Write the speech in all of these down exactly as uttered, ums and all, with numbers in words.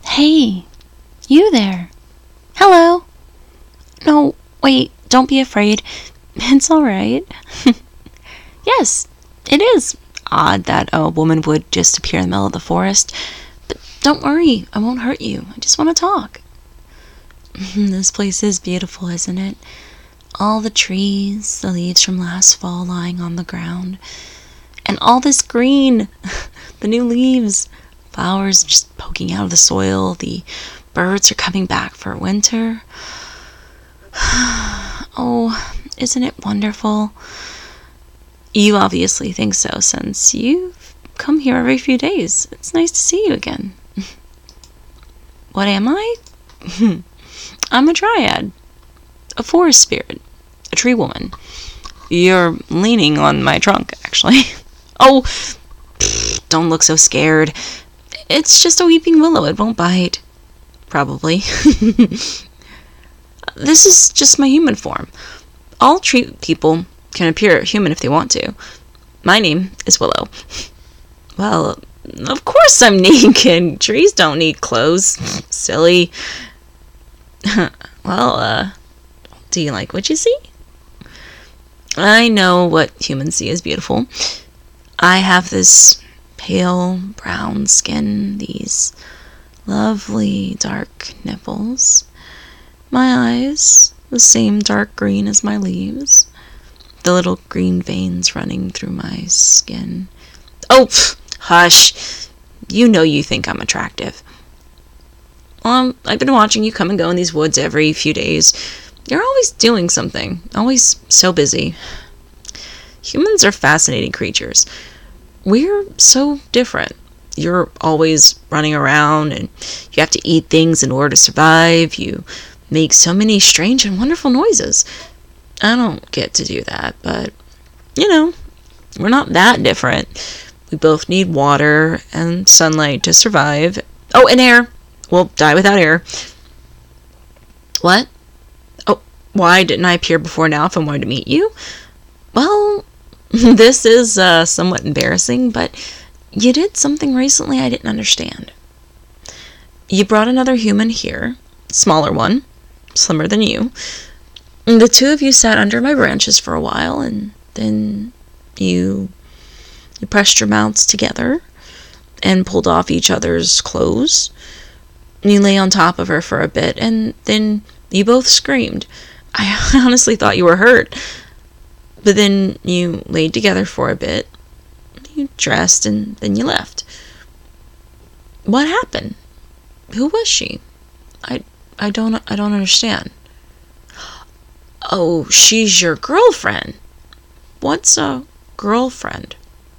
Hey, you there. Hello. No, wait, don't be afraid. It's alright. Yes, it is odd that a woman would just appear in the middle of the forest. But don't worry, I won't hurt you. I just want to talk. This place is beautiful, isn't it? All the trees, the leaves from last fall lying on the ground, and all this green, the new leaves, flowers just poking out of the soil, the birds are coming back for winter. Oh, isn't it wonderful? You obviously think so, since you've come here every few days. It's nice to see you again. What am I? I'm a dryad, a forest spirit, a tree woman. You're leaning on my trunk, actually. Oh, don't look so scared. It's just a weeping willow. It won't bite. Probably. This is just my human form. All tree people can appear human if they want to. My name is Willow. Well, of course I'm naked. Trees don't need clothes. Silly. Well, uh, do you like what you see? I know what humans see as beautiful. I have this pale brown skin, these lovely dark nipples. My eyes, the same dark green as my leaves. The little green veins running through my skin. Oh, pff, hush. You know you think I'm attractive. Um, I've been watching you come and go in these woods every few days. You're always doing something. Always so busy. Humans are fascinating creatures. We're so different. You're always running around and you have to eat things in order to survive. You make so many strange and wonderful noises. I don't get to do that, but, you know, we're not that different. We both need water and sunlight to survive. Oh, and air. We'll die without air. What? Oh, why didn't I appear before now if I wanted to meet you? Well, this is uh, somewhat embarrassing, but you did something recently I didn't understand. You brought another human here, smaller one, slimmer than you. And the two of you sat under my branches for a while, and then you you pressed your mouths together and pulled off each other's clothes. And you lay on top of her for a bit, and then you both screamed. I honestly thought you were hurt. But then you laid together for a bit. You dressed, and then you left. What happened? Who was she? I I don't I don't understand. Oh, she's your girlfriend. What's a girlfriend?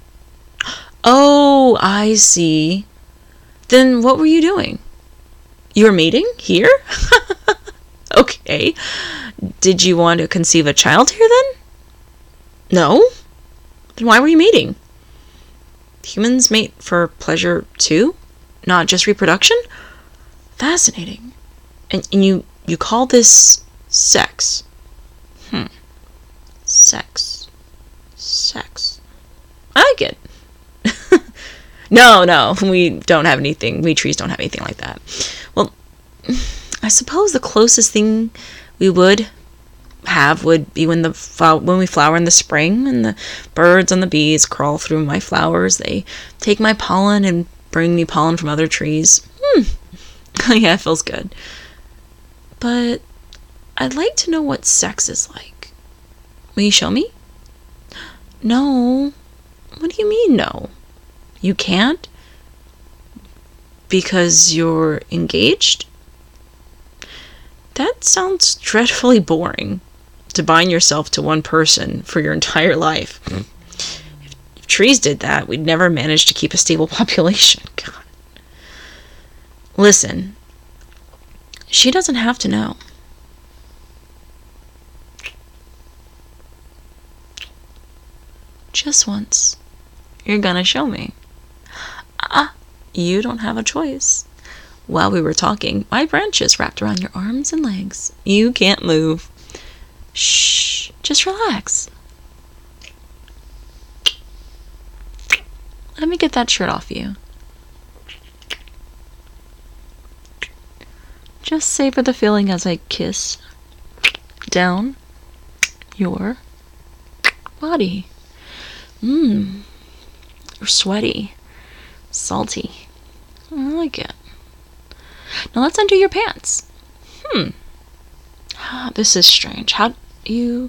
Oh, I see. Then what were you doing? You were mating here? Okay. Did you want to conceive a child here then? No? Then why were you mating? Humans mate for pleasure too? Not just reproduction? Fascinating. And, and you, you call this sex? Hmm. Sex. Sex. I like it. No, no, we don't have anything. We trees don't have anything like that. Well, I suppose the closest thing we would have would be when the when we flower in the spring and the birds and the bees crawl through my flowers. They take my pollen and bring me pollen from other trees. Hmm. Yeah, it feels good. But I'd like to know what sex is like. Will you show me? No. What do you mean, no? You can't? Because you're engaged? That sounds dreadfully boring. To bind yourself to one person for your entire life. If, if trees did that, we'd never manage to keep a stable population. God. Listen. She doesn't have to know. Just once. You're gonna show me. Ah, you don't have a choice. While we were talking, my branches wrapped around your arms and legs. You can't move. Shh, just relax. Let me get that shirt off you. Just savor the feeling as I kiss down your body. Mmm. You're sweaty. Salty. I like it. Now let's undo your pants. Hmm. Ah, this is strange. How you...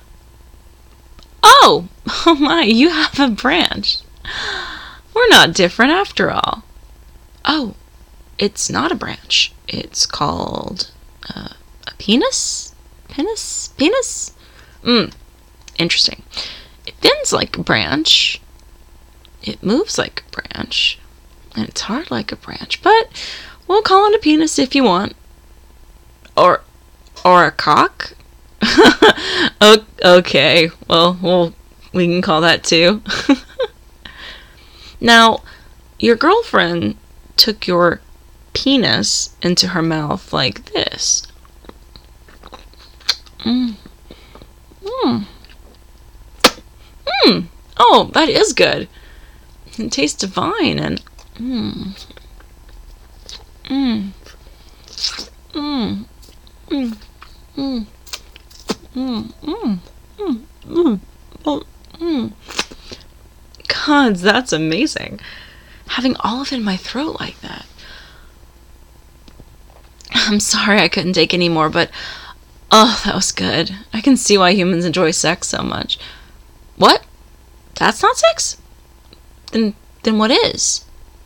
Oh! Oh my, you have a branch. We're not different after all. Oh, it's not a branch. It's called uh, a penis? Penis? Penis? Hmm. Interesting. It bends like a branch. It moves like a branch. And it's hard like a branch. But we'll call it a penis if you want. Or or a cock? O- okay. Well, well, we can call that too. Now, your girlfriend took your penis into her mouth like this. Mmm. Mmm. Mmm. Oh, that is good. It tastes divine and mmm. Mmm. Mmm. Mmm. Mmm. Mmm. Mmm. Mmm. Mmm. Oh, mmm. God, that's amazing. Having all of it in my throat like that. I'm sorry I couldn't take any more, but oh, that was good. I can see why humans enjoy sex so much. What? That's not sex? Then then what is?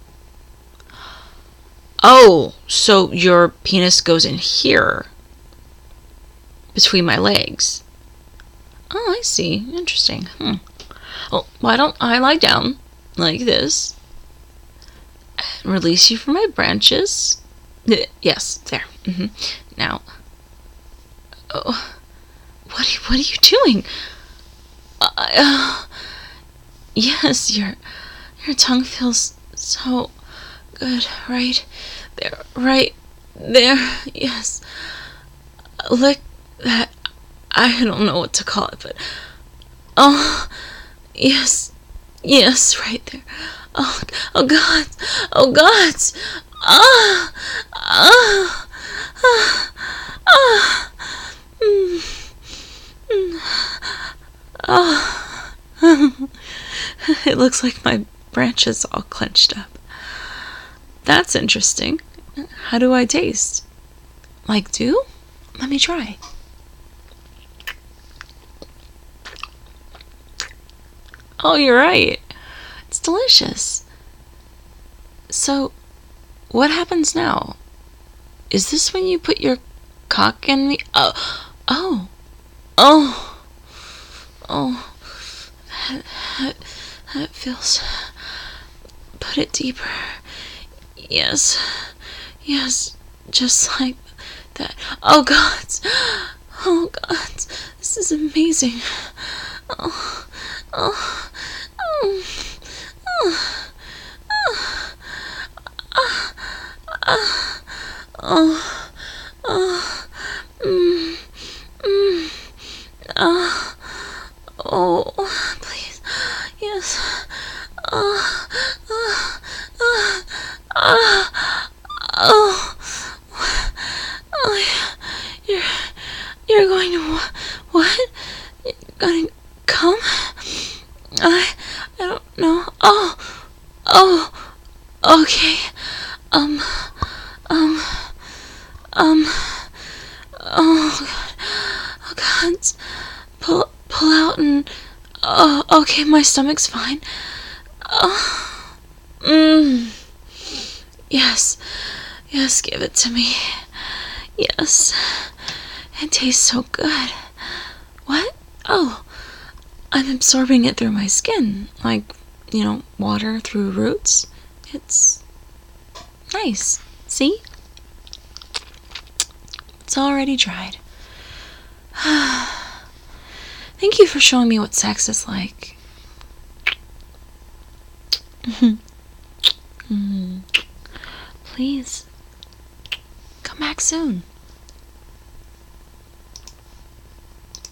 Oh, so your penis goes in here between my legs. Oh, I see. Interesting. Hmm. Well, why don't I lie down like this and release you from my branches? Yes, there. Mm-hmm. Now, oh, what are, what are you doing? Uh, uh, yes, your your tongue feels so good, right there, right there. Yes, lick that. I don't know what to call it, but oh, yes, yes, right there. Oh, oh God, oh God, ah, ah, ah, ah, mm, mm, ah. It looks like my branch is all clenched up. That's interesting. How do I taste? Like dew? Let me try. Oh, you're right. It's delicious. So, what happens now? Is this when you put your cock in me? Oh, oh, oh, oh. That, that, that feels... Put it deeper. Yes, yes, just like that. Oh, God. Oh, God. This is amazing. Oh, oh, oh, oh, oh, oh, oh, oh, mm, mm, oh, oh, please, yes, oh, oh, oh, oh, oh, oh, you're, you're going to, what, you're going to come? I, I don't know. Oh, oh, okay. Um, um, um, oh God, oh God, pull, pull out and, oh, okay, my stomach's fine. Oh, mmm, yes, yes, give it to me. Yes, it tastes so good. What? Oh, I'm absorbing it through my skin, like, you know, water through roots. It's nice. See? It's already dried. Thank you for showing me what sex is like. Please, come back soon.